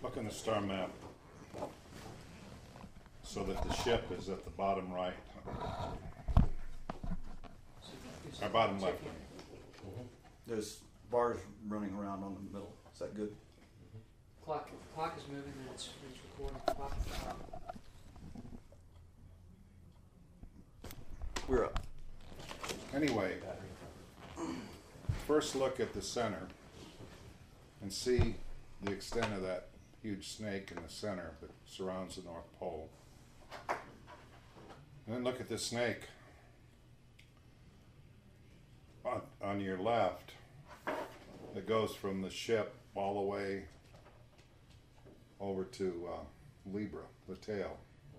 Look on the star map so that the ship is at the bottom right, or bottom left. There's bars running around on the middle. Is that good? Clock is moving and it's recording. Clock at the top. We're up. Anyway, first look at the center and see the extent of that huge snake in the center that surrounds the North Pole. And then look at the snake on your left that goes from the ship all the way over to Libra, the tail.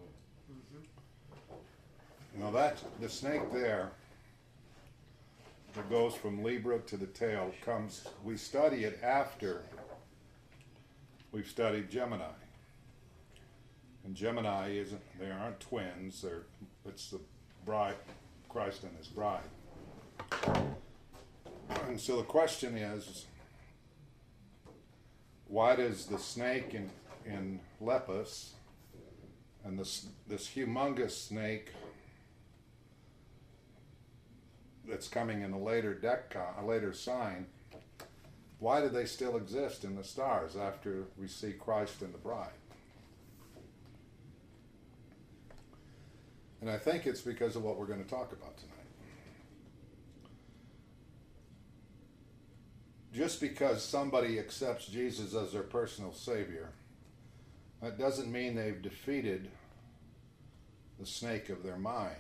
Now that the snake there that goes from Libra to the tail comes, we study it after we've studied Gemini. And Gemini isn't, they aren't twins, it's the bride, Christ and his bride. And so the question is, why does the snake in Lepus and this humongous snake that's coming in a later sign, why do they still exist in the stars after we see Christ and the bride? And I think it's because of what we're going to talk about tonight. Just because somebody accepts Jesus as their personal Savior, that doesn't mean they've defeated the snake of their mind.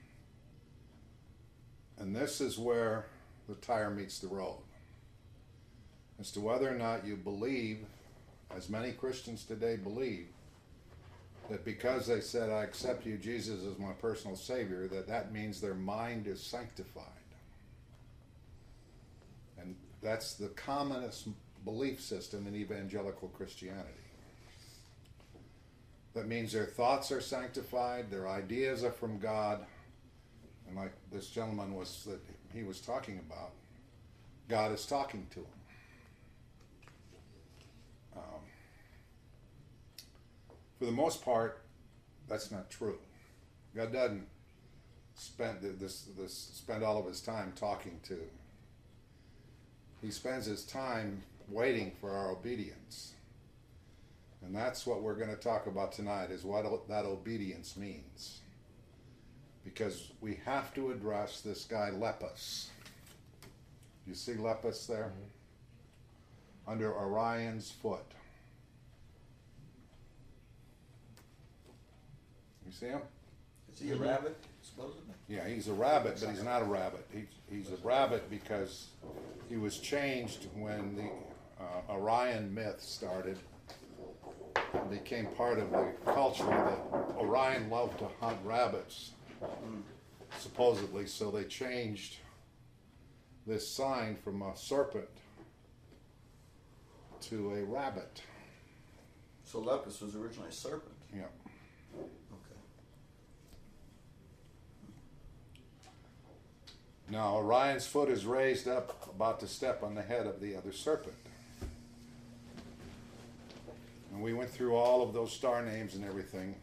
And this is where the tire meets the road. As to whether or not you believe, as many Christians today believe, that because they said, I accept you, Jesus, as my personal Savior, that means their mind is sanctified. And that's the commonest belief system in evangelical Christianity. That means their thoughts are sanctified, their ideas are from God, and like this gentleman that he was talking about, God is talking to him. For the most part, that's not true. God doesn't spend all of his time talking to. He spends his time waiting for our obedience. And that's what we're going to talk about tonight, is what that obedience means. Because we have to address this guy Lepus. You see Lepus there? Mm-hmm. Under Orion's foot. You see him? Is he a rabbit, supposedly? Yeah, he's a rabbit, but he's not a rabbit. He's a rabbit because he was changed when the Orion myth started. It became part of the culture that Orion loved to hunt rabbits, supposedly, so they changed this sign from a serpent to a rabbit. So Lepus was originally a serpent? Yeah. Okay. Now, Orion's foot is raised up, about to step on the head of the other serpent. And we went through all of those star names and everything.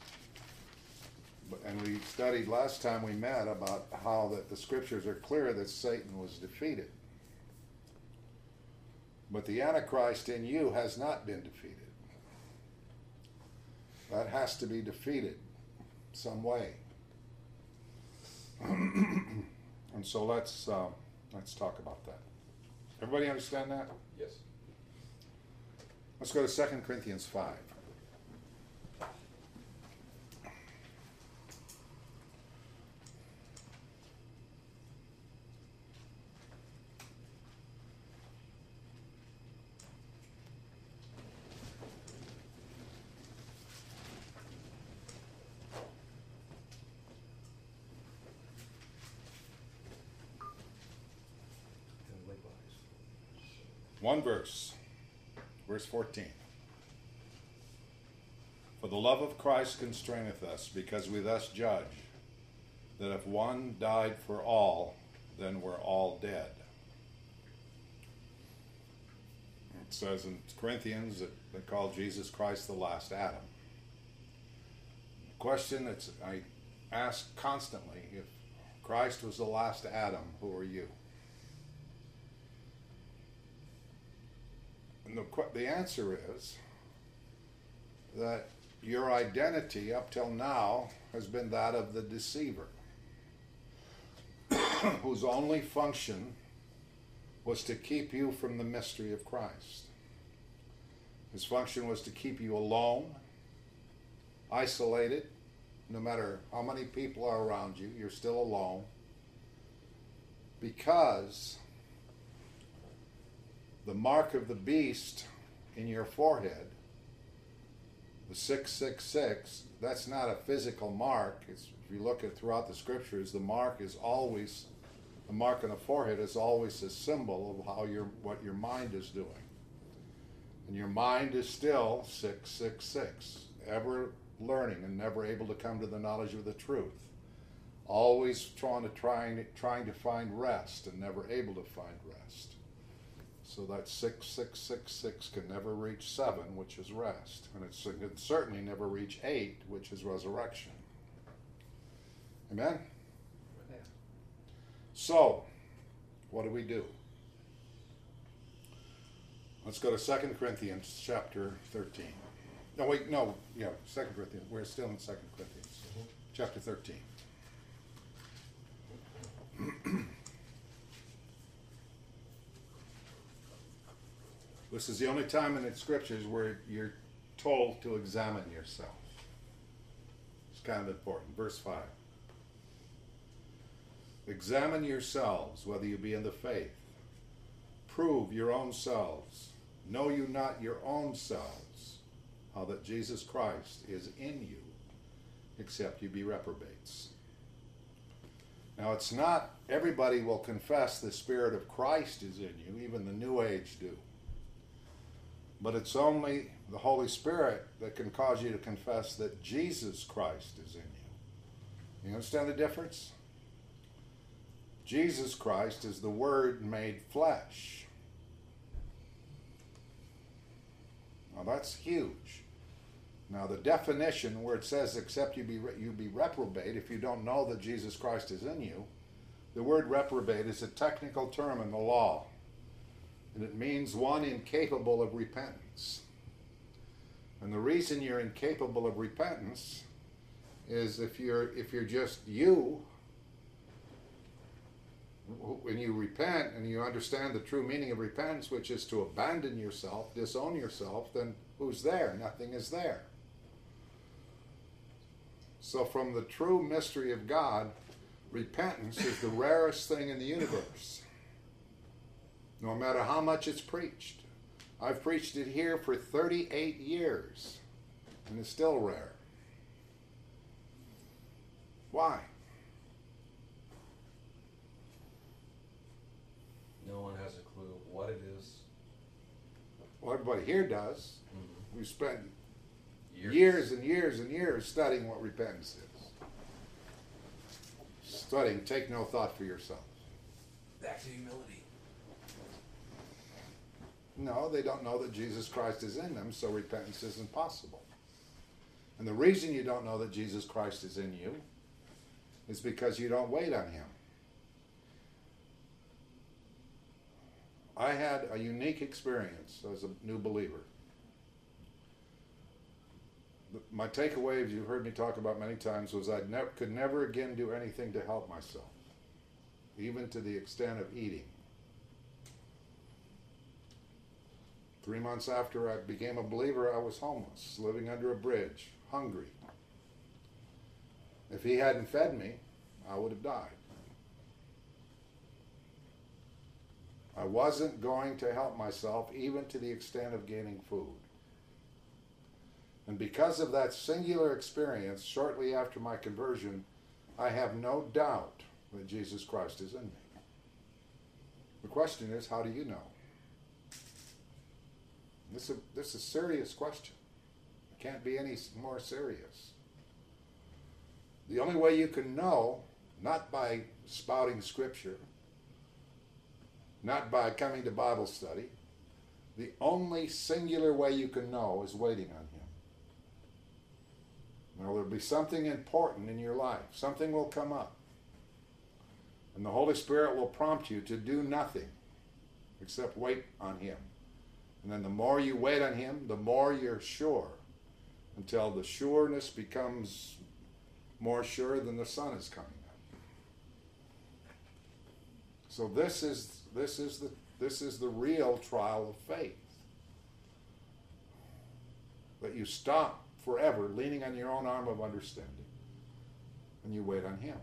And we studied last time we met about how that the scriptures are clear that Satan was defeated. But the Antichrist in you has not been defeated. That has to be defeated some way. And so let's talk about that. Everybody understand that? Yes. Let's go to 2 Corinthians 5. One verse, verse 14. For the love of Christ constraineth us, because we thus judge, that if one died for all, then we're all dead. It says in Corinthians that they call Jesus Christ the last Adam. The question that I ask constantly, if Christ was the last Adam, who are you? And the answer is that your identity up till now has been that of the deceiver, whose only function was to keep you from the mystery of Christ. His function was to keep you alone, isolated. No matter how many people are around you, you're still alone, because the mark of the beast in your forehead, the 666, that's not a physical mark. If you look at throughout the scriptures, the mark on the forehead is always a symbol of what your mind is doing. And your mind is still 666, ever learning and never able to come to the knowledge of the truth. Always trying to find rest and never able to find rest. So that 6666 can never reach 7, which is rest. And it can certainly never reach 8, which is resurrection. Amen? Yeah. So, what do? Let's go to 2 Corinthians chapter 13. No, 2 Corinthians. We're still in 2 Corinthians. Chapter 13. This is the only time in the scriptures where you're told to examine yourself. It's kind of important. Verse 5. Examine yourselves, whether you be in the faith. Prove your own selves. Know you not your own selves, how that Jesus Christ is in you, except you be reprobates. Now, it's not everybody will confess the Spirit of Christ is in you, even the New Age do. But it's only the Holy Spirit that can cause you to confess that Jesus Christ is in you. You understand the difference? Jesus Christ is the Word made flesh. Now that's huge. Now the definition where it says except you be reprobate, if you don't know that Jesus Christ is in you, the word reprobate is a technical term in the law. And it means one incapable of repentance. And the reason you're incapable of repentance is if you're just you, when you repent and you understand the true meaning of repentance, which is to abandon yourself, disown yourself, then who's there? Nothing is there. So from the true mystery of God, repentance is the rarest thing in the universe. No matter how much it's preached. I've preached it here for 38 years, and it's still rare. Why? No one has a clue what it is. Well, everybody here does. Mm-hmm. We've spent years and years and years studying what repentance is. Studying, take no thought for yourself. Back to humility. No, they don't know that Jesus Christ is in them, so repentance isn't possible. And the reason you don't know that Jesus Christ is in you is because you don't wait on Him. I had a unique experience as a new believer. My takeaway, as you've heard me talk about many times, was I could never again do anything to help myself, even to the extent of eating. 3 months after I became a believer, I was homeless, living under a bridge, hungry. If He hadn't fed me, I would have died. I wasn't going to help myself, even to the extent of gaining food. And because of that singular experience, shortly after my conversion, I have no doubt that Jesus Christ is in me. The question is, how do you know? This is a serious question. It can't be any more serious. The only way you can know, not by spouting Scripture, not by coming to Bible study, The only singular way you can know is waiting on Him. Now, there'll be something important in your life. Something will come up. And the Holy Spirit will prompt you to do nothing except wait on Him. And then the more you wait on Him, the more you're sure, until the sureness becomes more sure than the sun is coming up. So this is the real trial of faith. That you stop forever leaning on your own arm of understanding, and you wait on Him.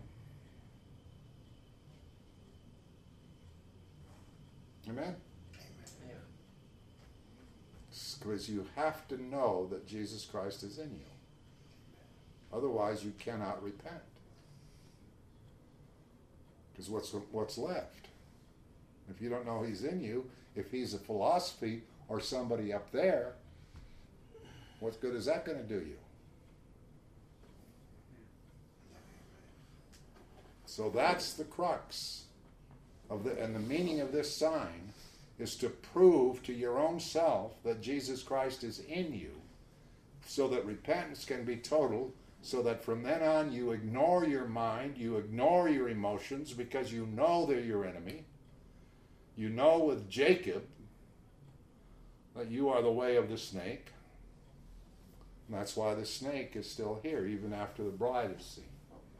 Amen? Yeah. Because you have to know that Jesus Christ is in you. Otherwise, you cannot repent. Because what's left? If you don't know He's in you, if He's a philosophy or somebody up there, what good is that going to do you? So that's the crux of and the meaning of this sign is to prove to your own self that Jesus Christ is in you, so that repentance can be total, so that from then on you ignore your mind, you ignore your emotions, because you know they're your enemy. You know with Jacob that you are the way of the snake. And that's why the snake is still here, even after the bride is seen.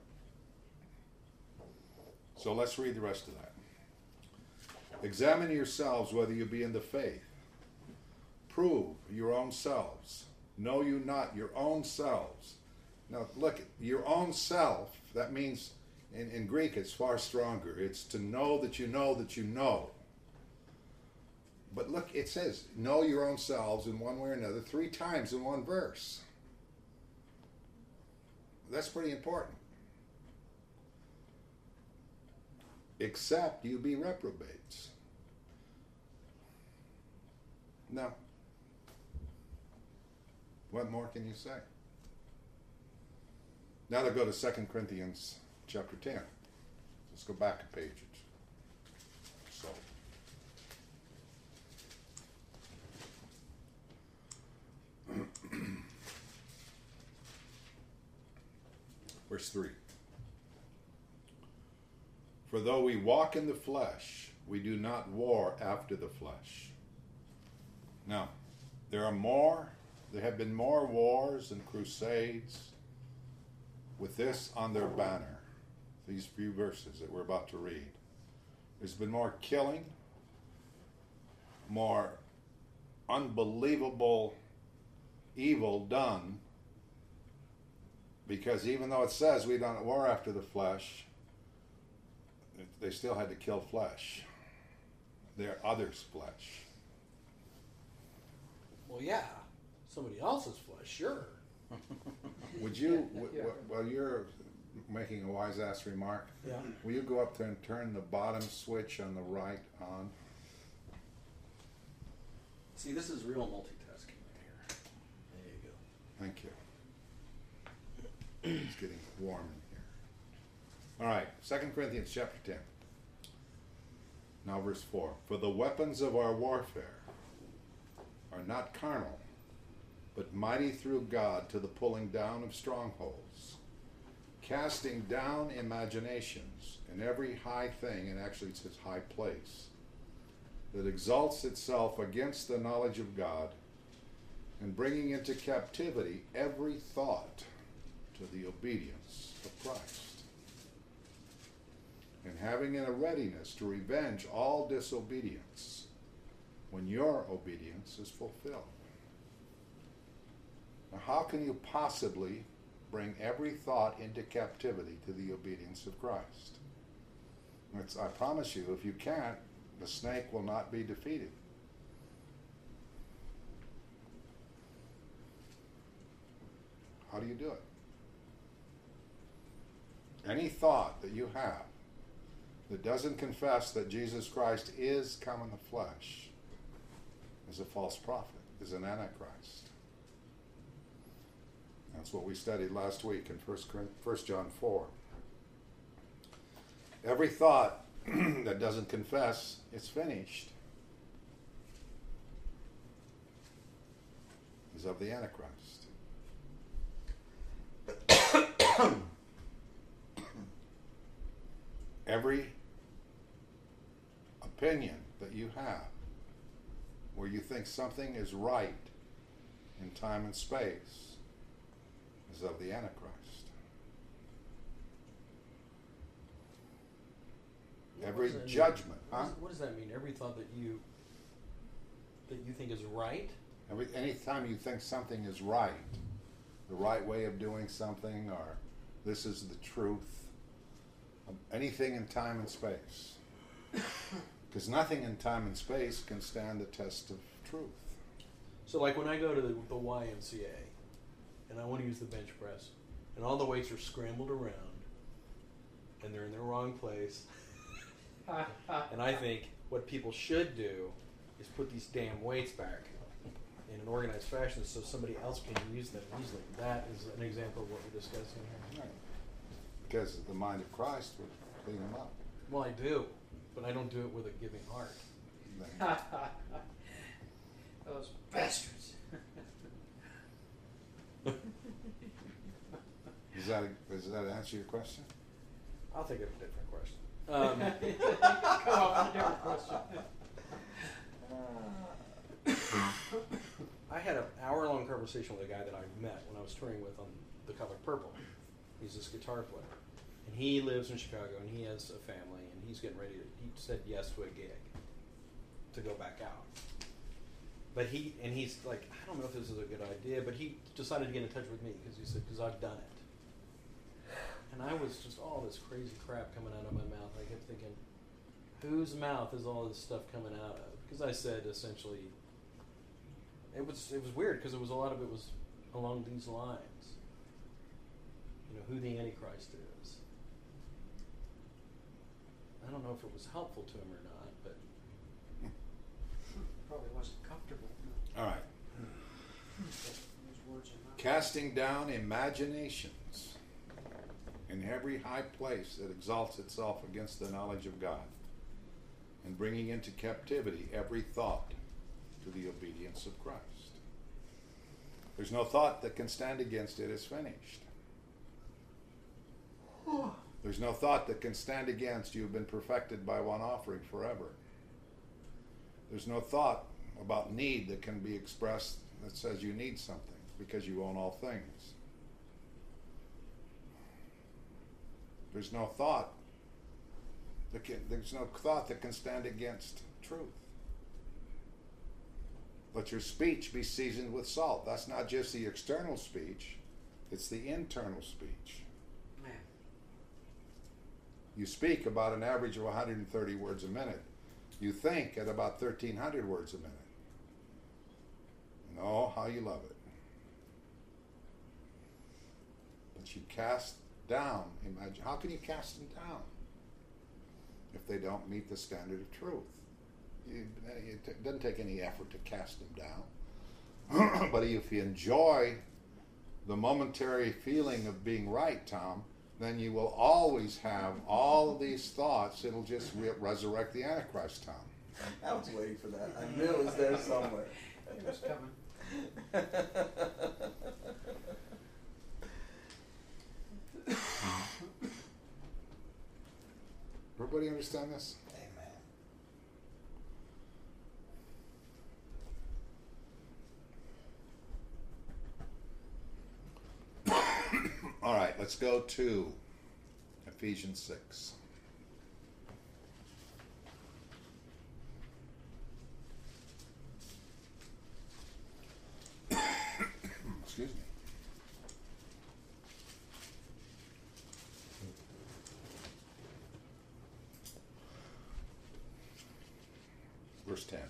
So let's read the rest of that. Examine yourselves whether you be in the faith. Prove your own selves. Know you not your own selves. Now look, your own self, that means in Greek it's far stronger. It's to know that you know that you know. But look, it says, know your own selves in one way or another 3 times in one verse. That's pretty important. Except you be reprobates. Now, what more can you say? Now to go to 2 Corinthians chapter 10. Let's go back a page. So. Verse 3. For though we walk in the flesh, we do not war after the flesh. Now, there have been more wars and crusades with this on their banner, these few verses that we're about to read. There's been more killing, more unbelievable evil done, because even though it says we don't war after the flesh, they still had to kill flesh. Their others' flesh. Well, yeah, somebody else's flesh, sure. Would you, while you're making a wise-ass remark, Yeah. will you go up there and turn the bottom switch on the right on? See, this is real multitasking right here. There you go. Thank you. It's getting warm in here. All right, 2 Corinthians chapter 10. Now verse 4. For the weapons of our warfare are not carnal, but mighty through God to the pulling down of strongholds, casting down imaginations and every high thing, and actually it says high place, that exalts itself against the knowledge of God, and bringing into captivity every thought to the obedience of Christ, and having in a readiness to revenge all disobedience when your obedience is fulfilled. Now, how can you possibly bring every thought into captivity to the obedience of Christ? I promise you, if you can't, the snake will not be defeated. How do you do it? Any thought that you have that doesn't confess that Jesus Christ is come in the flesh is a false prophet, is an antichrist. That's what we studied last week in 1 John 4. Every thought that doesn't confess, it's finished. is of the Antichrist. Every opinion that you have where you think something is right in time and space is of the Antichrist. Every What does that mean? judgment, huh? What does that mean? Every thought that you think is right? Anytime you think something is right, the right way of doing something, or this is the truth, anything in time and space. Because nothing in time and space can stand the test of truth. So like when I go to the YMCA and I want to use the bench press and all the weights are scrambled around and they're in the wrong place and I think what people should do is put these damn weights back in an organized fashion so somebody else can use them easily. That is an example of what we're discussing here. Right. Because the mind of Christ would clean them up. Well, I do, but I don't do it with a giving heart. Then- Those bastards. Does that answer your question? I'll think of a different question. Come up with a different question. I had an hour-long conversation with a guy that I met when I was touring with on The Color Purple. He's this guitar player. And he lives in Chicago, and he has a family, and he's getting ready to, he said yes to a gig to go back out. But he's like, I don't know if this is a good idea, but he decided to get in touch with me because he said, because I've done it. And I was just all this crazy crap coming out of my mouth. I kept thinking, whose mouth is all this stuff coming out of? Because I said essentially, it was weird because a lot of it was along these lines. You know, who the Antichrist is. I don't know if it was helpful to him or not, but Probably wasn't comfortable. All right. Those words are not. Casting down imaginations in every high place that exalts itself against the knowledge of God, and bringing into captivity every thought to the obedience of Christ. There's no thought that can stand against it is finished. There's no thought that can stand against you have been perfected by one offering forever. There's no thought about need that can be expressed that says you need something because you own all things. There's no thought that can stand against truth. Let your speech be seasoned with salt. That's not just the external speech, it's the internal speech. Man. You speak about an average of 130 words a minute. You think at about 1,300 words a minute. And oh, how you love it. But you cast down, imagine, how can you cast them down if they don't meet the standard of truth? It doesn't take any effort to cast them down. But if you enjoy the momentary feeling of being right, Tom, then you will always have all of these thoughts. It'll just resurrect the Antichrist, Tom. I was waiting for that. I knew it was there somewhere. It was coming. Everybody understand this? All right, let's go to Ephesians 6. Excuse me. Verse 10.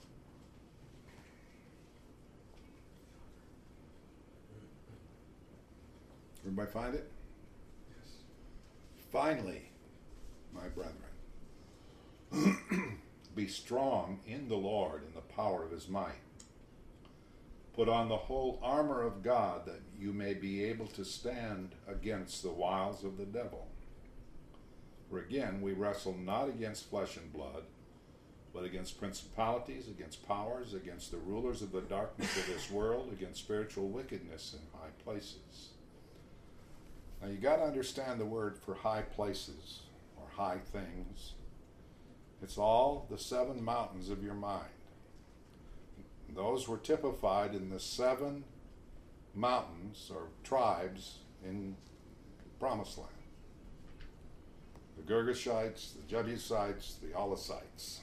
Everybody find it? Yes. Finally, my brethren, be strong in the Lord and the power of his might. Put on the whole armor of God that you may be able to stand against the wiles of the devil. For again, we wrestle not against flesh and blood, but against principalities, against powers, against the rulers of the darkness of this world, against spiritual wickedness in high places. Now you got to understand the word for high places or high things. It's all the 7 mountains of your mind. Those were typified in the 7 mountains or tribes in Promised Land. The Girgashites, the Jebusites, the Amalekites.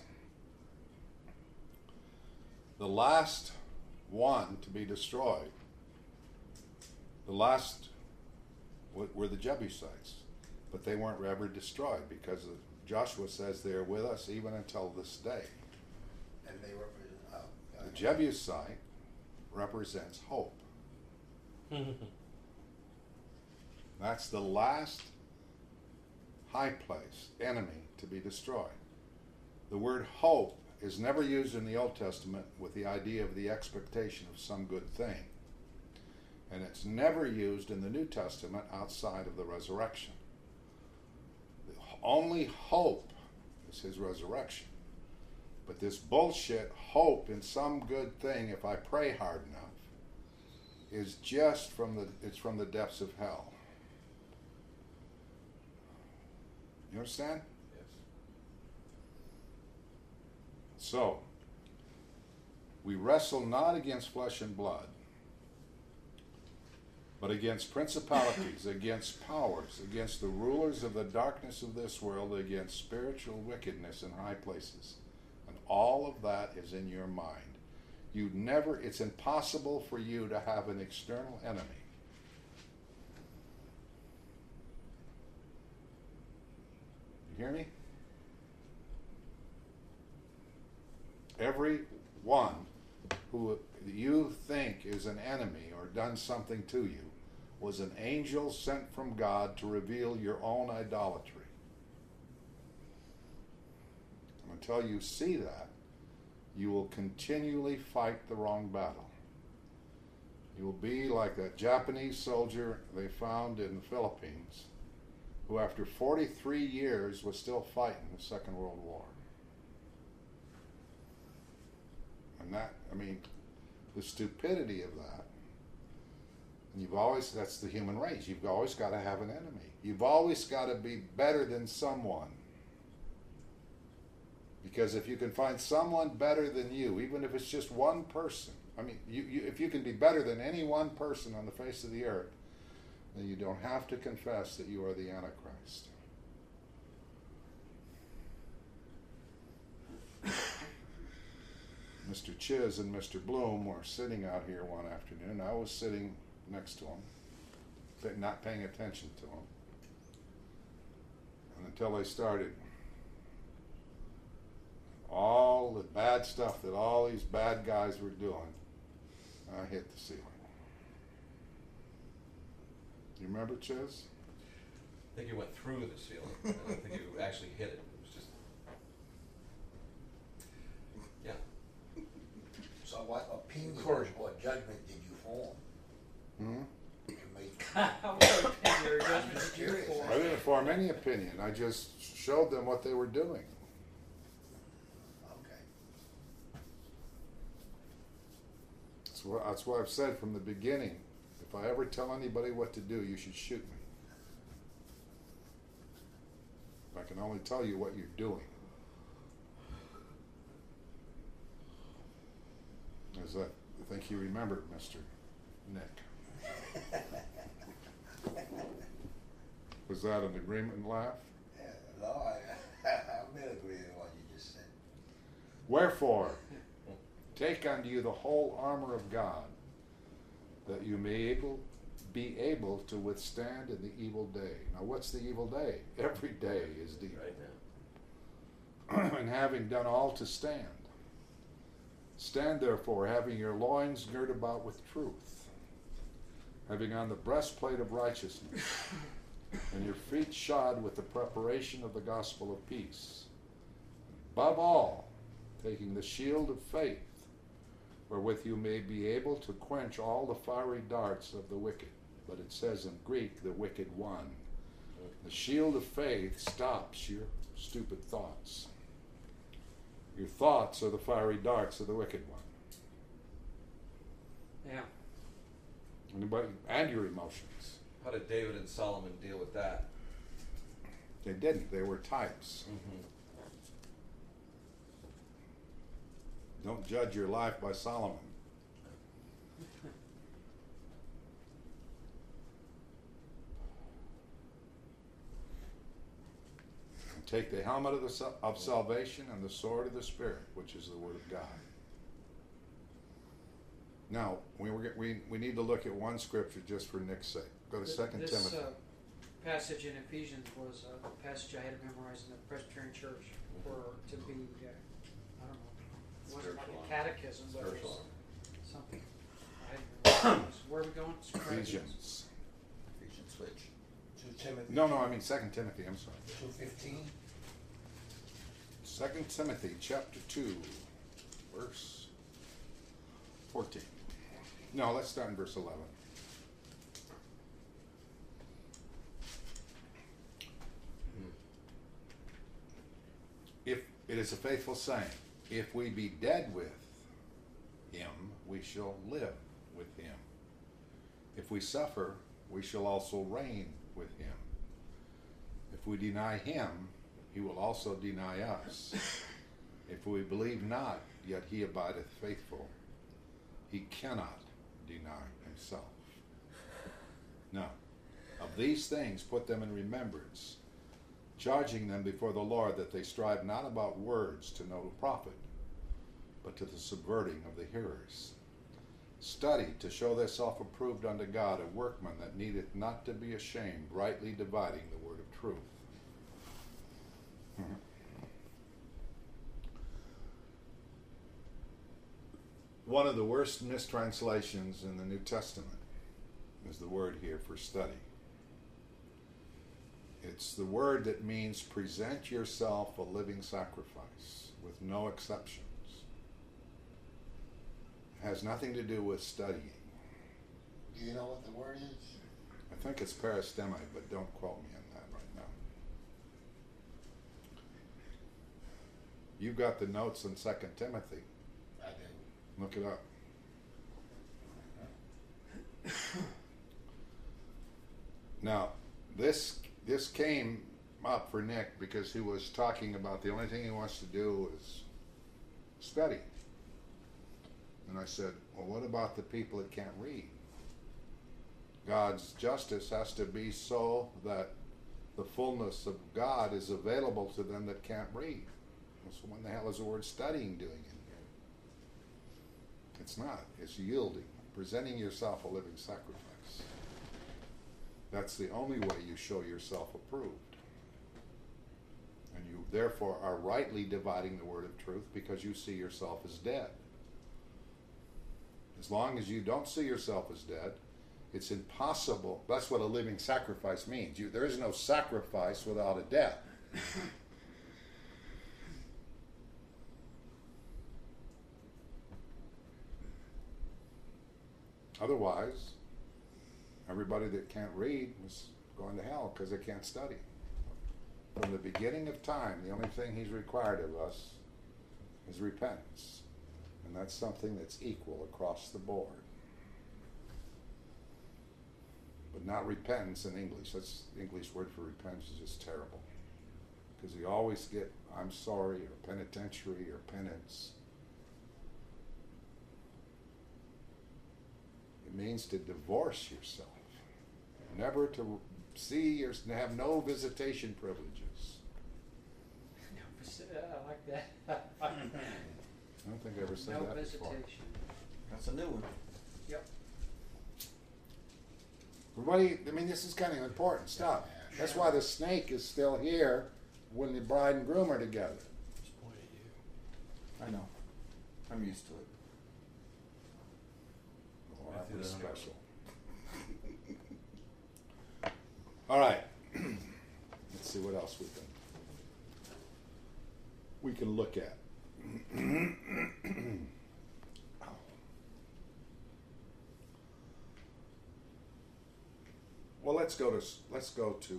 The last one to be destroyed, the last were the Jebusites, but they weren't ever destroyed because Joshua says they're with us even until this day. And they represent. The Jebusite represents hope. That's the last high place, enemy to be destroyed. The word hope is never used in the Old Testament with the idea of the expectation of some good thing. And it's never used in the New Testament outside of the resurrection. The only hope is his resurrection. But this bullshit hope in some good thing, if I pray hard enough, is just from the depths of hell. You understand? Yes. So, we wrestle not against flesh and blood, but against principalities, against powers, against the rulers of the darkness of this world, against spiritual wickedness in high places. And all of that is in your mind. It's impossible for you to have an external enemy. You hear me? Every one who you think is an enemy or done something to you was an angel sent from God to reveal your own idolatry. And until you see that, you will continually fight the wrong battle. You will be like that Japanese soldier they found in the Philippines, who after 43 years was still fighting the Second World War. And the stupidity of that, and that's the human race. You've always got to have an enemy. You've always got to be better than someone. Because if you can find someone better than you, even if it's just one person, if you can be better than any one person on the face of the earth, then you don't have to confess that you are the Antichrist. Mr. Chiz and Mr. Bloom were sitting out here one afternoon. I was sitting next to them, not paying attention to them. And until they started all the bad stuff that all these bad guys were doing, I hit the ceiling. You remember, Chiz? I think you went through the ceiling. I don't think you actually hit it. It was just, yeah. So what opinion or judgment did you form? You made. How much opinion or I'm judgment just did you curious. form? I didn't form any opinion. I just showed them what they were doing. Okay. That's what I've said from the beginning. If I ever tell anybody what to do, you should shoot me. I can only tell you what you're doing. Is that? I think you remembered, Mr. Nick. Was that an agreement laugh? Yeah, no, I'm in agreement with what you just said. Wherefore, take unto you the whole armor of God, that you may be able to withstand in the evil day. Now, what's the evil day? Every day is evil. Right now. And having done all to stand. Stand therefore, having your loins girt about with truth, having on the breastplate of righteousness, and your feet shod with the preparation of the gospel of peace. Above all, taking the shield of faith, wherewith you may be able to quench all the fiery darts of the wicked. But it says in Greek, the wicked one. The shield of faith stops your stupid thoughts. Your thoughts are the fiery darts of the wicked one. Yeah. Anybody? And your emotions. How did David and Solomon deal with that? They didn't. They were types. Don't judge your life by Solomon. Take the helmet of salvation and the sword of the Spirit, which is the Word of God. Now, we need to look at one scripture just for Nick's sake. Go to 2 This Timothy. passage in Ephesians was a passage I had to memorize in the Presbyterian Church for to be, I don't know, it wasn't like Spiritual a catechism, but it Spiritual was armor. something. I didn't remember. Where are we going? Ephesians. Ephesians switch. 2 Timothy. No, I mean 2 Timothy, I'm sorry. 2:15. 2 Timothy chapter 2, verse 14. No, let's start in verse 11. If it is a faithful saying, if we be dead with him, we shall live with him. If we suffer, we shall also reign with him. If we deny him, he will also deny us. If we believe not, yet he abideth faithful. He cannot deny himself. Now, of these things put them in remembrance, charging them before the Lord that they strive not about words to no profit, but to the subverting of the hearers. Study to show thyself approved unto God, a workman that needeth not to be ashamed, rightly dividing the word of truth. One of the worst mistranslations in the New Testament is the word here for study. It's the word that means present yourself a living sacrifice with no exceptions. It has nothing to do with studying. Do you know what the word is? I think it's paristemi, but don't quote me on that right now. You've got the notes in 2 Timothy. I do. Look it up. Now, this came up for Nick because he was talking about the only thing he wants to do is study. And I said, well, what about the people that can't read? God's justice has to be so that the fullness of God is available to them that can't read. So when the hell is the word studying doing in here? It's not. It's yielding, presenting yourself a living sacrifice. That's the only way you show yourself approved. And you therefore are rightly dividing the word of truth because you see yourself as dead. As long as you don't see yourself as dead, it's impossible. That's what a living sacrifice means. There is no sacrifice without a death. Otherwise, everybody that can't read is going to hell because they can't study. From the beginning of time, the only thing he's required of us is repentance. And that's something that's equal across the board. But not repentance in English. That's the English word for repentance is just terrible. Because you always get I'm sorry or penitentiary or penance. It means to divorce yourself. Never to see or have no visitation privileges. I like that. I don't think I ever said No that before. visitation. That's a new one. Yep. Everybody, I mean, this is kind of important stuff. That's why the snake is still here when the bride and groom are together. Just point at you. I know. I'm used to it. Oh, that was special. All right. Let's see what else we can look at. Well, let's go to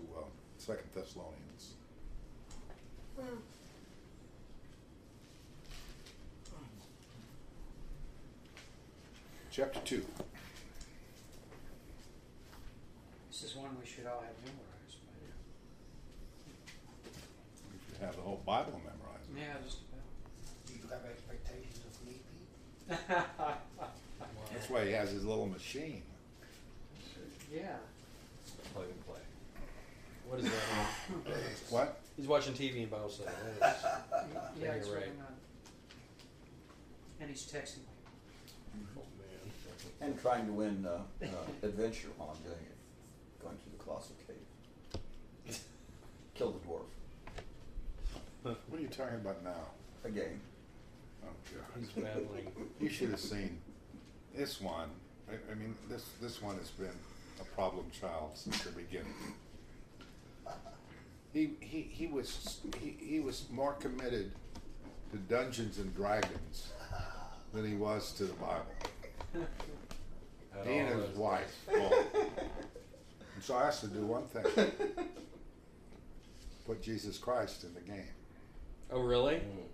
2 Thessalonians. Chapter 2. This is one we should all have memorized. You should have the whole Bible memorized. But yeah, just Do you have expectations of me, Pete? about. That's why he has his little machine. Yeah. Plug and play. What is that? What? He's watching TV in Bible study. Yeah, you're it's right. really not. And he's texting me. Oh man. And trying to win adventure while I'm doing it. Going through the colossal cave. Kill the dwarf. What are you talking about now? Again. Oh, He's God. battling. You should have seen this one. I mean, this one has been a problem child since the beginning. He was more committed to Dungeons and Dragons than he was to the Bible. Had He and all his those wife. things. Well, and so I asked to do one thing: put Jesus Christ in the game. Oh really? Mm.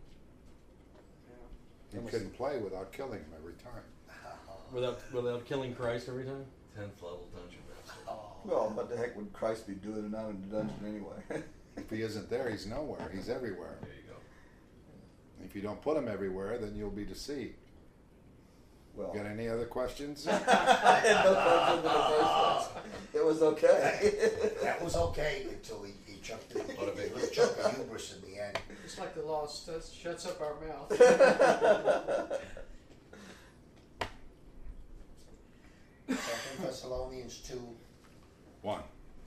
He couldn't play without killing him every time. Without killing Christ every time? 10th level dungeon master. Oh. Well, what the heck would Christ be doing not in the dungeon anyway? If he isn't there, he's nowhere. He's everywhere. There you go. If you don't put him everywhere, then you'll be deceived. Well, Got any other questions? I had no question in the first place. It was okay. That was okay until he chucked it. What a big- He chucked the hubris in the end. It's like the law shuts up our mouth. Second Thessalonians 2. 1.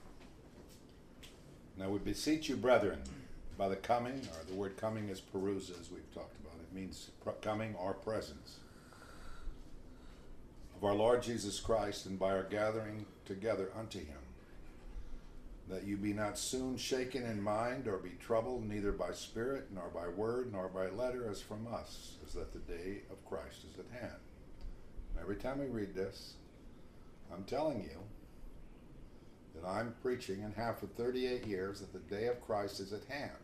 Now we beseech you, brethren, by the coming, or the word coming is perusa, as we've talked about. It means coming or presence of our Lord Jesus Christ, and by our gathering together unto him, that you be not soon shaken in mind, or be troubled, neither by spirit, nor by word, nor by letter, as from us, as that the day of Christ is at hand. Every time we read this, I'm telling you that I'm preaching and have for 38 years that the day of Christ is at hand.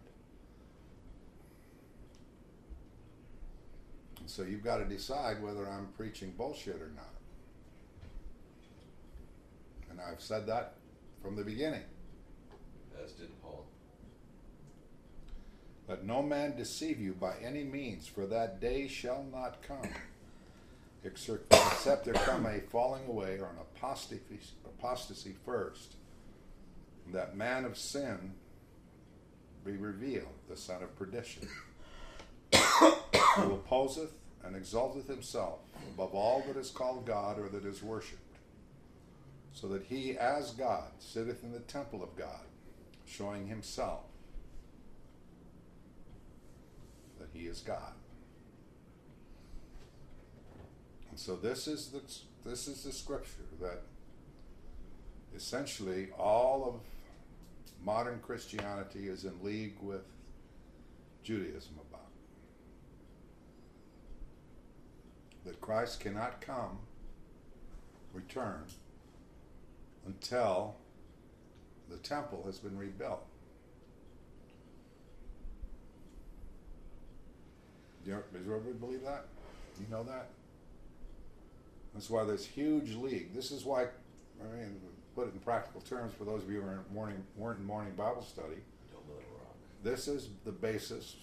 And so you've got to decide whether I'm preaching bullshit or not. And I've said that from the beginning. As did Paul. Let no man deceive you by any means, for that day shall not come, except there come a falling away or an apostasy first, and that man of sin be revealed, the son of perdition, who opposeth and exalteth himself above all that is called God or that is worshipped, so that he as God sitteth in the temple of God, showing himself that he is God. And so this is the scripture that essentially all of modern Christianity is in league with Judaism about. That Christ cannot come, return, until the temple has been rebuilt. Does everybody believe that? Do you know that? That's why this huge league. This is why, I mean, put it in practical terms for those of you who weren't in morning Bible study. Don't let it rock. This is the basis.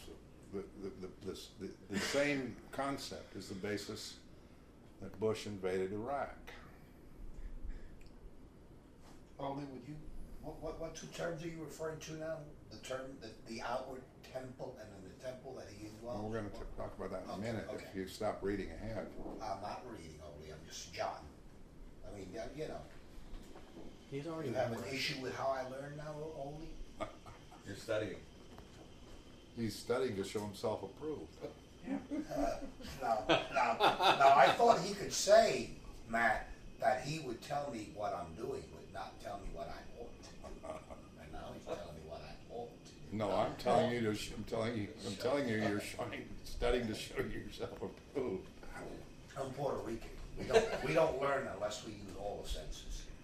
The same concept is the basis that Bush invaded Iraq. Only would you? What two terms are you referring to now? The term, the outward temple, and then the temple that he indwells. Well, we're going to talk about that in a Okay, minute okay. if you stop reading ahead. I'm not reading only. I'm just John. I mean, you know, He's already you have an memorized. issue with how I learn now only. You're studying. He's studying to show himself approved. Now, I thought he could say, Matt, that he would tell me what I'm doing, but not tell me what I ought to do. And now he's telling me what I ought to do. No, I'm telling you you're studying to show yourself approved. I'm Puerto Rican. We don't learn unless we use all the senses.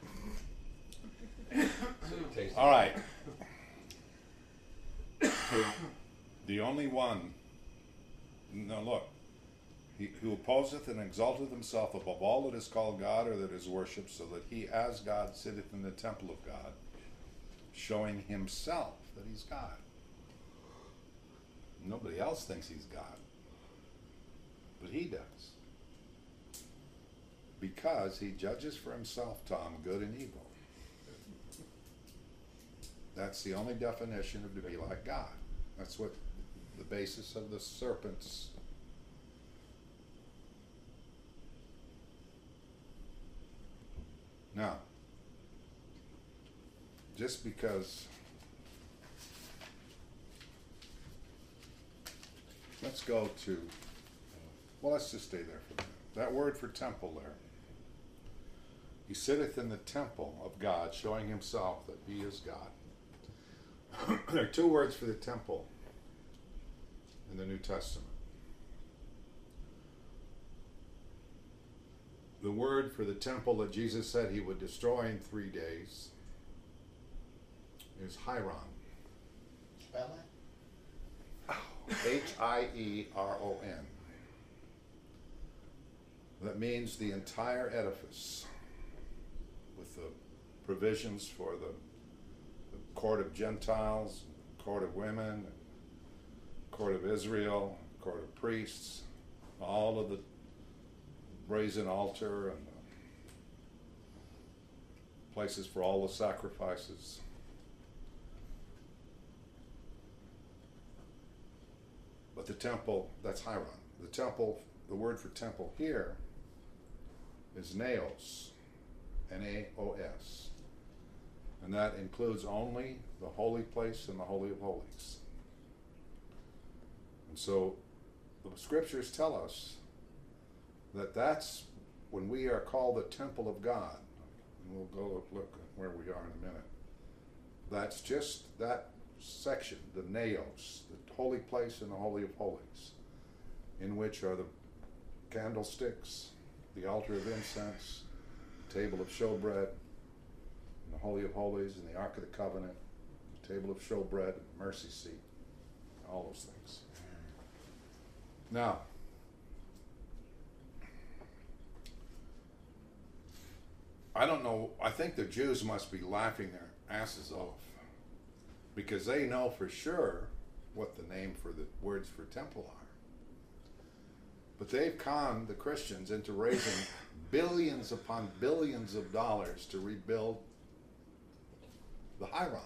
So you taste All right. The only one. No, look. He who opposeth and exalteth himself above all that is called God or that is worshipped, so that he as God sitteth in the temple of God, showing himself that he's God. Nobody else thinks he's God, but he does. Because he judges for himself, Tom, good and evil. That's the only definition of to be like God. That's what the basis of the serpent's. Now, just because, let's go to, well, let's just stay there for a minute. That word for temple there. He sitteth in the temple of God, showing himself that he is God. There are two words for the temple in the New Testament. The word for the temple that Jesus said he would destroy in 3 days is Hieron. Spell that? Hieron. That means the entire edifice, with the provisions for the court of Gentiles, court of women, court of Israel, court of priests, all of the brazen altar and the places for all the sacrifices. But the temple, that's Hieron. The temple, the word for temple here is naos, N-A-O-S. And that includes only the holy place and the Holy of Holies. And so the scriptures tell us that that's when we are called the temple of God. And we'll go look at where we are in a minute. That's just that section, the naos, the holy place and the Holy of Holies, in which are the candlesticks, the altar of incense, the table of showbread, and the Holy of Holies, and the Ark of the Covenant, the table of showbread, and the mercy seat, all those things. Now, I don't know, I think the Jews must be laughing their asses off, because they know for sure what the name for the words for temple are. But they've conned the Christians into raising billions upon billions of dollars to rebuild the Hieron.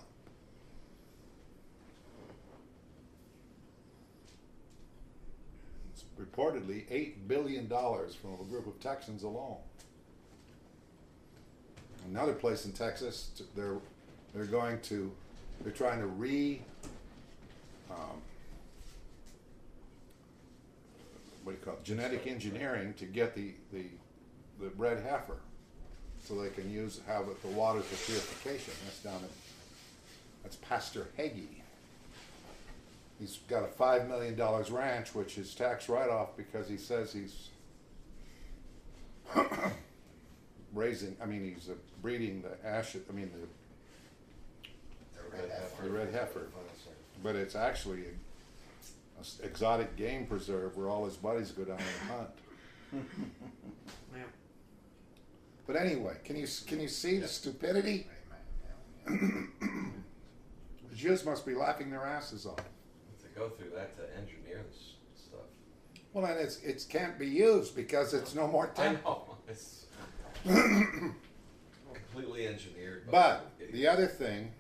It's reportedly $8 billion from a group of Texans alone. Another place in Texas, they're trying to what do you call it? Genetic engineering to get the red heifer, so they can have the waters for purification. That's Pastor Hagee. He's got a $5 million ranch, which is tax write-off because he says he's he's breeding the red heifer. But it's actually an exotic game preserve where all his buddies go down and hunt. Yeah. But anyway, can you see the stupidity? The Jews must be laughing their asses off. To go through that to engineer this stuff. Well, and it can't be used because it's no more I temple. know. It's completely engineered. But the other thing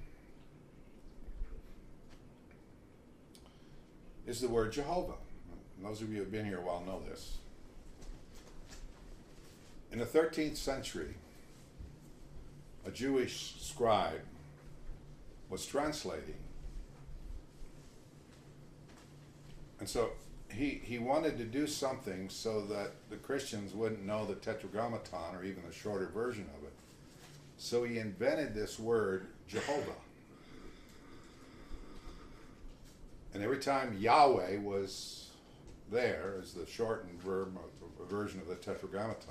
is the word Jehovah. And those of you who have been here a while know this. In the 13th century, a Jewish scribe was translating. And so he wanted to do something so that the Christians wouldn't know the Tetragrammaton or even the shorter version of it. So he invented this word, Jehovah. And every time Yahweh was there as the shortened version of the Tetragrammaton,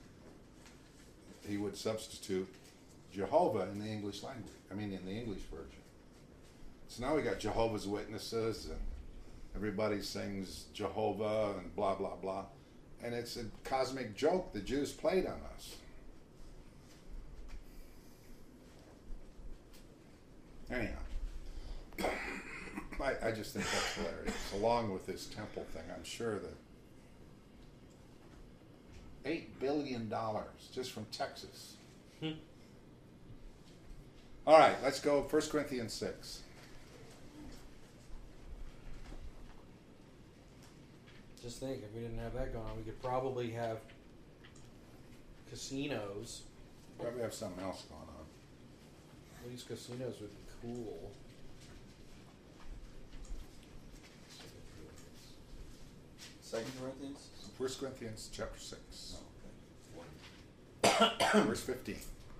he would substitute Jehovah in the English language. In the English version. So now we got Jehovah's Witnesses, and everybody sings Jehovah and blah, blah, blah. and it's a cosmic joke the Jews played on us. Anyhow, I just think that's hilarious. Along with this temple thing, I'm sure that $8 billion just from Texas. All right, let's go 1 Corinthians 6. Just think, if we didn't have that going on, we could probably have casinos. Probably have something else going on. These casinos would be cool. 2 Corinthians? 1 Corinthians chapter 6, Oh, okay. verse 15.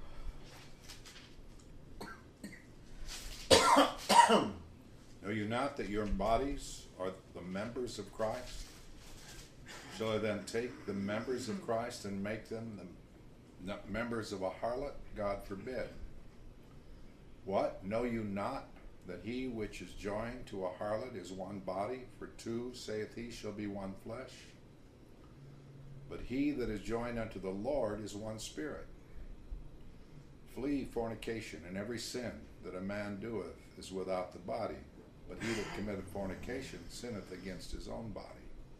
Know you not that your bodies are the members of Christ? Shall I then take the members of Christ and make them the members of a harlot? God forbid. What? Know you not that he which is joined to a harlot is one body? For two, saith he, shall be one flesh. But he that is joined unto the Lord is one spirit. Flee fornication, and every sin that a man doeth is without the body. But he that committeth fornication sinneth against his own body.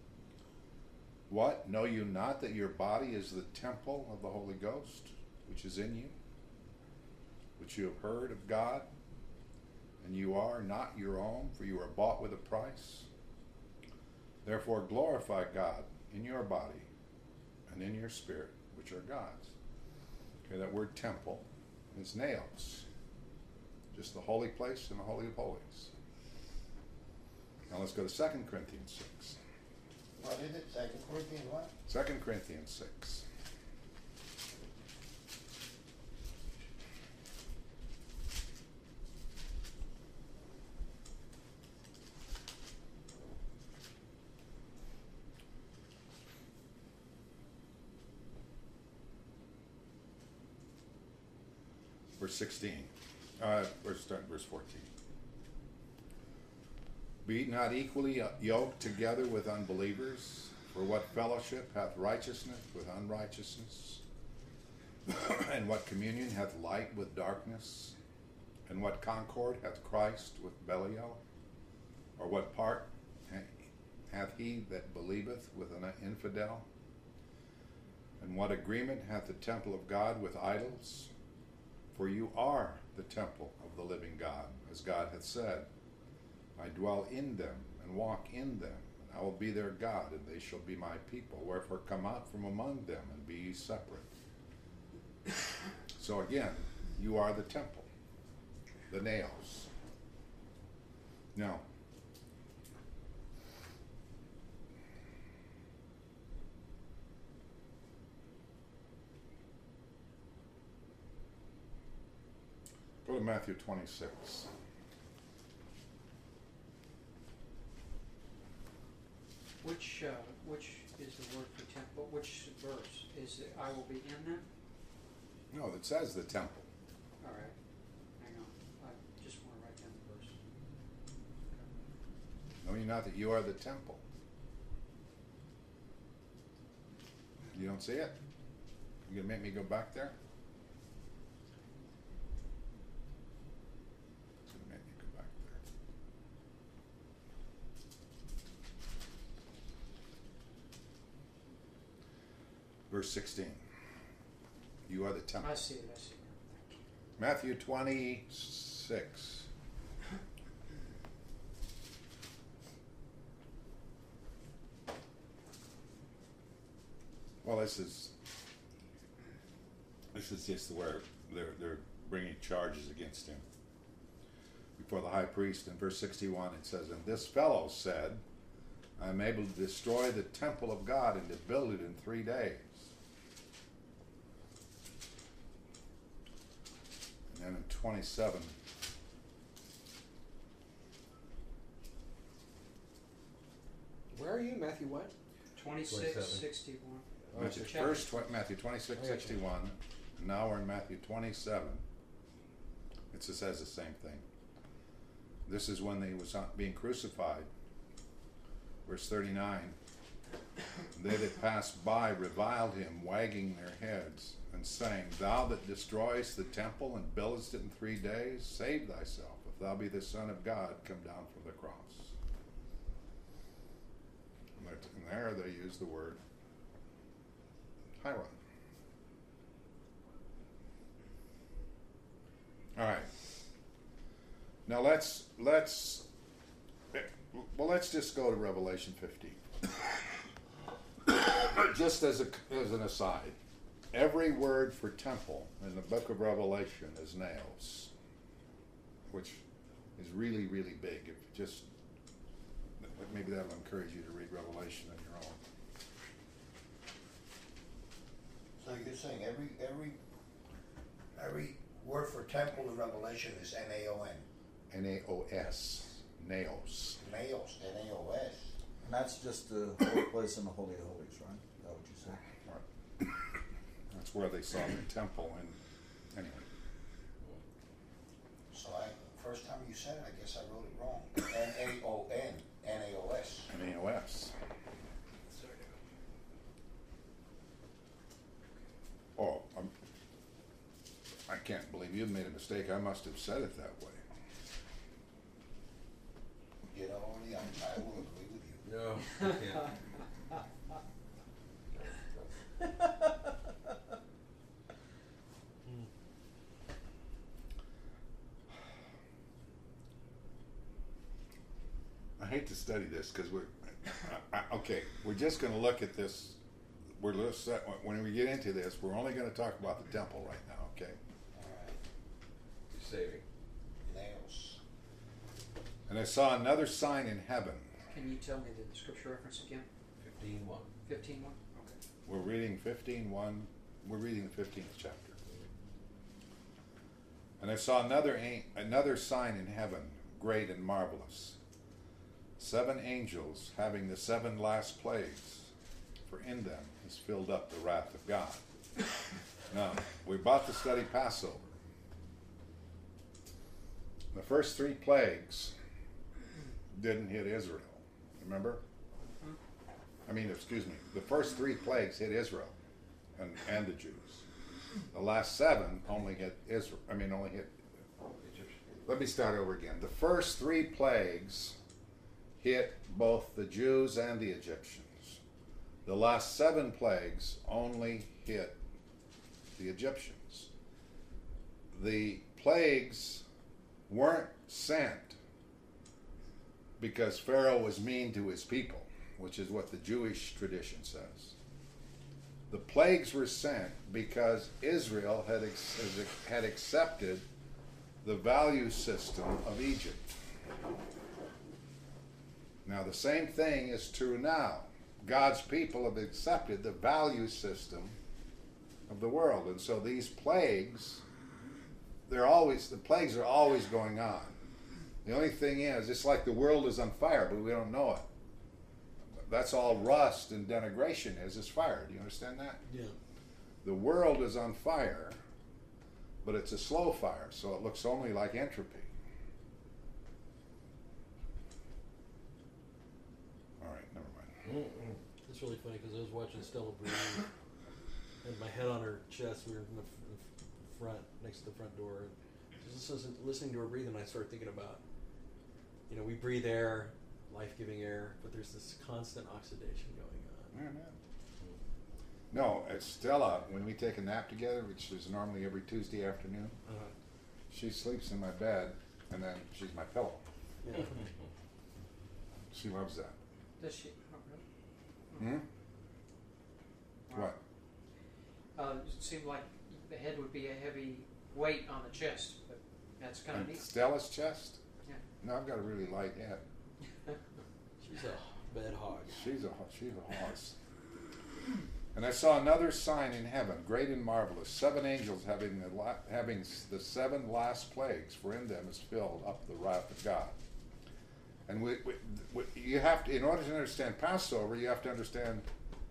What? Know you not that your body is the temple of the Holy Ghost, which is in you, which you have heard of God, and you are not your own, for you are bought with a price? Therefore glorify God in your body and in your spirit, which are God's. Okay, that word temple is naos, just the holy place and the Holy of Holies. Now let's go to 2 Corinthians 6. What is it? 2 Corinthians what? 2 Corinthians 6. Verse 16. Verse 14. Be not equally yoked together with unbelievers, for what fellowship hath righteousness with unrighteousness? And what communion hath light with darkness? And what concord hath Christ with Belial? Or what part hath he that believeth with an infidel? And what agreement hath the temple of God with idols? For you are the temple of the living God, as God hath said, I dwell in them and walk in them, and I will be their God, and they shall be my people. Wherefore come out from among them, and be ye separate. So again, you are the temple, the nails. Now, go to Matthew 26. Which is the word for temple? Which verse? Is it, I will be in them? No, it says the temple. All right. Hang on. I just want to write down the verse. Know ye not that you are the temple? You don't see it? You gonna make me go back there? It's gonna make me go back there. Verse 16. You are the temple. I see it. I see it. Thank you. Matthew 26. Well, this is just where they're bringing charges against him before the high priest. In verse 61, it says, and this fellow said, I am able to destroy the temple of God and to build it in 3 days. And then in 27, Where are you, Matthew? What? 26:61. Matthew, chapter. first Matthew 26:61. Now we're in Matthew 27. It just says the same thing. This is when he was being crucified. Verse 39. They that passed by reviled him, wagging their heads, and saying, Thou that destroyest the temple and buildest it in 3 days, save thyself. If thou be the Son of God, come down from the cross. And there they use the word Hiron. All right. Now let's just go to Revelation 15. Just as an aside, every word for temple in the book of Revelation is naos, which is really, really big. If just maybe that'll encourage you to read Revelation on your own. So you're saying every word for temple in Revelation is N-A-O-N. N-A-O-S. Naos. Naos, N-A-O-S. And that's just the holy place in the Holy of Holies, right? Is that what you said? Right. That's where they saw the temple. And anyway. So first time you said it, I guess I wrote it wrong. N-A-O-N, N-A-O-S. N-A-O-S. Oh, I can't believe you made a mistake. I must have said it that way. You know, I will agree with you. No, I can't. I hate to study this because okay, we're just going to look at this. When we get into this, we're only going to talk about the temple right now, okay? All right. You're saving. Naos. And I saw another sign in heaven. Can you tell me the scripture reference again? 15:1. 15:1? Okay. We're reading 15:1. We're reading the 15th chapter. And I saw another sign in heaven, great and marvelous. 7 angels having the 7 last plagues, for in them is filled up the wrath of God. Now, we're about to study Passover. The first 3 plagues didn't hit Israel. Remember? The first 3 plagues hit Israel and the Jews. The last 7 only hit Israel. Only hit. Let me start over again. The first 3 plagues hit both the Jews and the Egyptians. The last 7 plagues only hit the Egyptians. The plagues weren't sent because Pharaoh was mean to his people, which is what the Jewish tradition says. The plagues were sent because Israel had accepted the value system of Egypt. Now, the same thing is true now. God's people have accepted the value system of the world. And so these plagues, the plagues are always going on. The only thing is, it's like the world is on fire, but we don't know it. That's all rust and denigration is fire. Do you understand that? Yeah. The world is on fire, but it's a slow fire, so it looks only like entropy. All right, never mind. It's really funny because I was watching Stella breathe, had my head on her chest. We were in the front, next to the front door, and just listening to her breathe, and I started thinking about, we breathe air, life-giving air, but there's this constant oxidation going on. Yeah. No, at Stella, when we take a nap together, which is normally every Tuesday afternoon, she sleeps in my bed, and then she's my pillow. Yeah. She loves that. Does she? Oh, really? What? It seemed like the head would be a heavy weight on the chest, but that's kind of And neat. Stella's chest? Yeah. No, I've got a really light head. She's a bed hog. She's a horse. And I saw another sign in heaven, great and marvelous, 7 angels having the 7 last plagues, for in them is filled up the wrath of God. And you have to, in order to understand Passover, you have to understand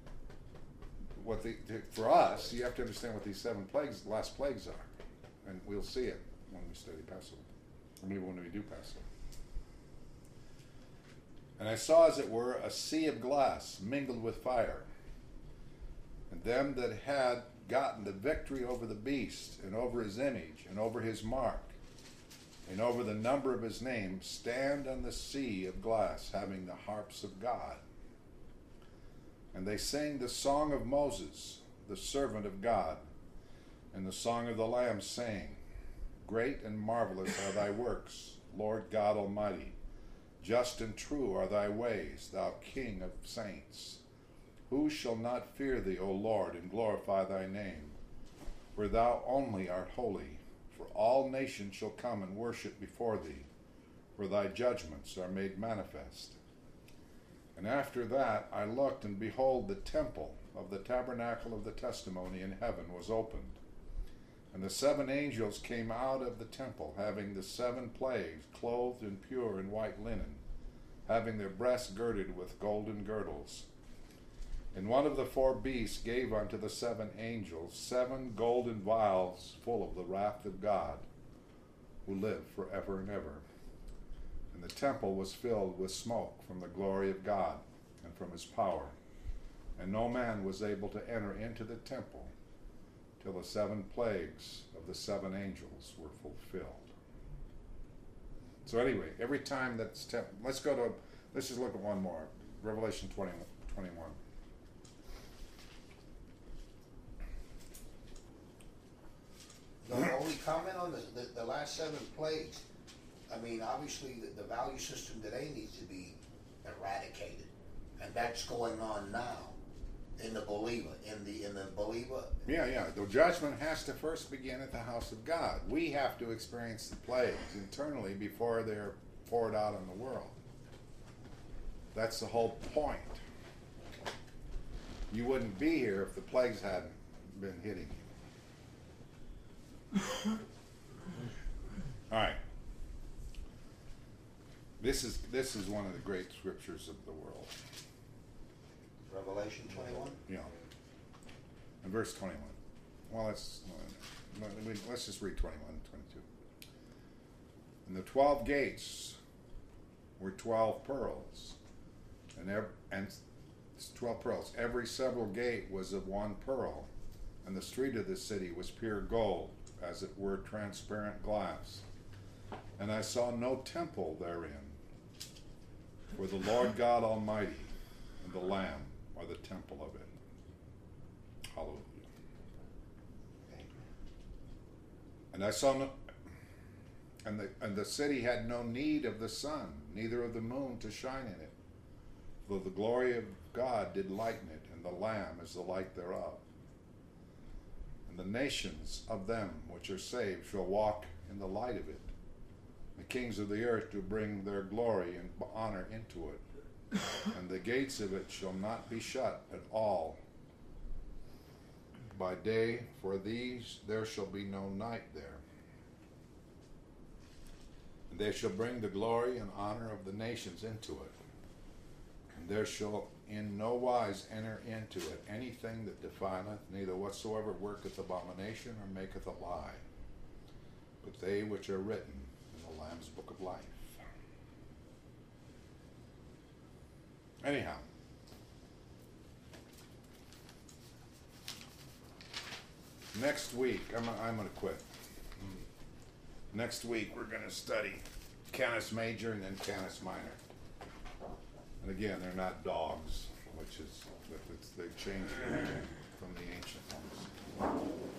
for us, you have to understand what these 7 plagues, last plagues are. And we'll see it when we study Passover. Or maybe when we do Passover. And I saw as it were a sea of glass mingled with fire. And them that had gotten the victory over the beast, and over his image, and over his mark, and over the number of his name, stand on the sea of glass, having the harps of God. And they sing the song of Moses, the servant of God, and the song of the Lamb, saying, Great and marvelous are thy works, Lord God Almighty. Just and true are thy ways, thou King of saints. Who shall not fear thee, O Lord, and glorify thy name? For thou only art holy, for all nations shall come and worship before thee, for thy judgments are made manifest. And after that I looked, and behold, the temple of the tabernacle of the testimony in heaven was opened. And the 7 angels came out of the temple, having the 7 plagues, clothed in pure and white linen, having their breasts girded with golden girdles. And one of the 4 beasts gave unto the 7 angels 7 golden vials full of the wrath of God, who lived forever and ever. And the temple was filled with smoke from the glory of God and from his power. And no man was able to enter into the temple till the 7 plagues of the 7 angels were fulfilled. So anyway, every time that's let's just look at one more. Revelation 21. The only comment on the last 7 plagues, I mean, obviously the value system today needs to be eradicated. And that's going on now in the believer, in the believer. Yeah. The judgment has to first begin at the house of God. We have to experience the plagues internally before they're poured out on the world. That's the whole point. You wouldn't be here if the plagues hadn't been hitting you. All right. This is one of the great scriptures of the world. Revelation 21? Yeah. In verse 21. Well, let's just read 21 and 22. And the 12 gates were 12 pearls, and 12 pearls. Every several gate was of 1 pearl, and the street of the city was pure gold, as it were transparent glass. And I saw no temple therein, for the Lord God Almighty and the Lamb are the temple of it. Hallelujah. And I saw no, and the city had no need of the sun, neither of the moon to shine in it, for the glory of God did lighten it, and the Lamb is the light thereof. And the nations of them which are saved shall walk in the light of it. The kings of the earth do bring their glory and honor into it, and the gates of it shall not be shut at all by day, for these there shall be no night there. And they shall bring the glory and honor of the nations into it, and there shall in no wise enter into it anything that defileth, neither whatsoever worketh abomination or maketh a lie, but they which are written in the Lamb's book of life. Anyhow, next week, I'm going to quit. Next week, we're going to study Canis Major and then Canis Minor. And again, they're not dogs, which is, they've changed everything from the ancient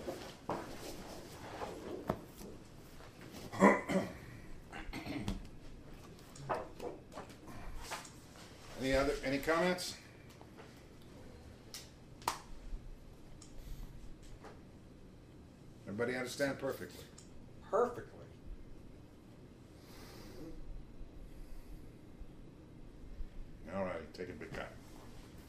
ones. Any comments? Everybody understand perfectly? Perfectly. All right, take a big cut.